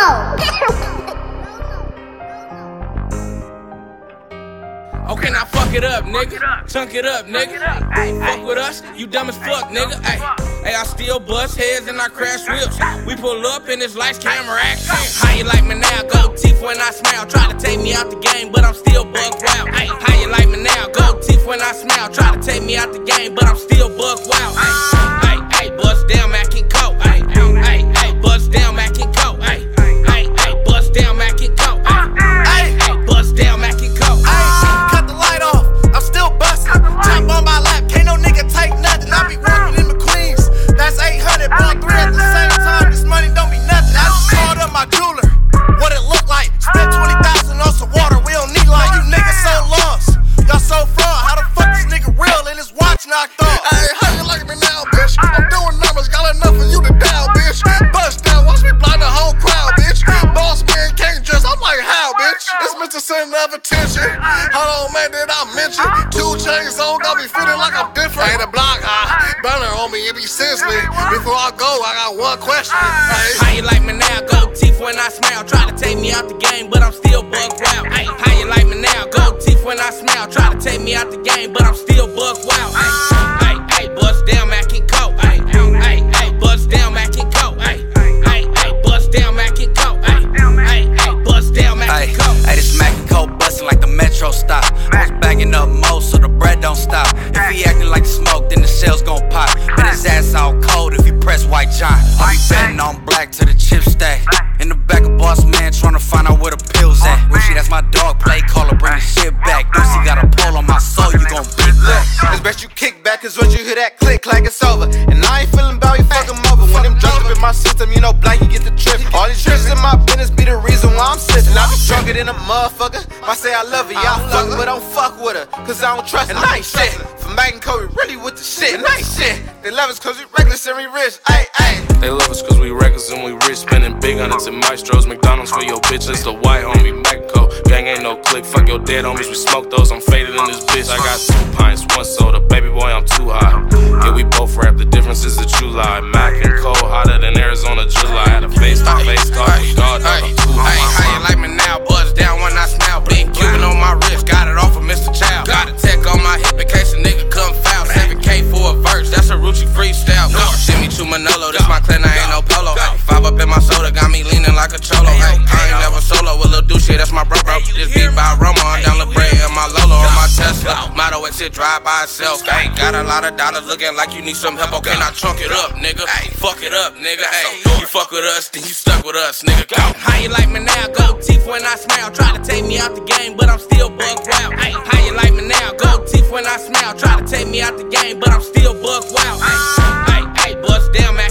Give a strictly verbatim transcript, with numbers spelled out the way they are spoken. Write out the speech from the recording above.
Okay, now fuck it up, nigga. Chunk it up, nigga. Ay, fuck with us, you dumb as fuck, nigga. Ay, ay, I still bust heads and I crash whips. We pull up in this lights, camera, action. How you like me now? Gold teeth when I smile. Try to take me out the game, but I'm still buck wild. Ay, how you like me now? Gold teeth when I smile. Try to take me out the game, but I'm still buck wild. Ay, ay, ay, bust down, Mac and Coke. Ay, ay, ay, bust down, Mac and Coke. Ay, ay, ay, bust down, Mac and Coke. Ay, ay, bust down, Mac and Coke. Jump on my lap, can't no nigga take nothing. I be working in the Queens, that's eight hundred, bought three at the same time. This money don't be nothing. I just called up my jeweler, what it look like. Spent twenty thousand on some water, we don't need like you niggas so lost. Y'all so fraud, how the fuck this nigga real and his watch knocked off? Hey, how you like me now, bitch? I'm doing numbers, got enough for you to down, bitch. Bust down, watch me blind the whole crowd, bitch. Boss man can't dress, I'm like, how, bitch? This Mister Center of attention. How long man did I mention? Two chains on, got me feeling like I'm different. Ain't a block, I burner on me, it be senseless. Before I go, I got one question. Hey. How you like me now? Gold teeth when I smile. Try to take me out the game, but I'm still buck wild. Ay, how you like me now? Gold teeth when I smile. Try to take me out the game, but I'm still buck wild. Ay, ay, ay, bust down, Mac and Coke. Ay, ay, ay, bust down, Mac and Coke. Ay, ay, ay, bust down, Mac and Coke. Ay, ay, ay, bust down, Mac and Coke. Ay, this Mac and Coke bustin' like the metro stop. I was bagging up Mo so the bread don't stop. If he acting like smoke, then the shells gon' pop. And his ass all cold if he press White John. I be betting on black to the chip stack. In the back of Boss Man tryna find out where the pills at. Wishy, that's my dog, play caller, bring the shit back. Lucy got a pole on my soul, you gon' beat that. It's best you kick back, cause once you hear that click, clack, it's over. And I ain't feeling bout you fuck 'em over. When them drugs up in my system, you know black, you get the trip. All these tricks in my business be the reason why I'm slipping. I be drunker than a motherfucker. I say I love her, y'all fuck but don't fuck with her, cause I don't trust her. And I ain't shit. From Mac and Coke, we really with the shit. And I ain't shit. They love us cause we reckless and we rich. Ay, ay. They love us cause we reckless and we rich. Spending big hundreds and maestros. McDonald's for your bitch, it's the white homie, Mac and Coke. Gang ain't no click, fuck your dead homies. We smoke those, I'm faded in this bitch. I got two pints, one soda, baby boy, I'm too high. Yeah, we both rap, the difference is the true lie. Mac and Coke, hotter than Arizona, July. Had a face to face talk with God, I'm too high. Hey, how you like me now? Buzz down when I smile. Big Cuban on my wrist, got it off of Mister Child. Got a tech on my hip in case a nigga come foul. seven K for a verse, that's a Rucci freestyle. Go. Shimmy to Manolo, this my clan, I ain't no polo. Hey, five up in my soda, got me leaning like a cholo. Hey, I ain't never solo with Lil Douche, that's my bro, bro. This beat by Roma, on down La Brea and my Lolo on my Tesla. Motto exit drive by itself. Hey, got a lot of dollars looking like you need some help. Okay, now chunk it up, nigga. Hey, fuck it up, nigga. Hey, you fuck with us, then you stuck with us, nigga. Go. How you like me now? Gold teeth when I smile. Try to take me out the game, but I'm still buck wild. Hey, how you like me now? Gold teeth when I smile. Try to take me out the game, but I'm still buck wild. Hey, hey, hey, bust down, man.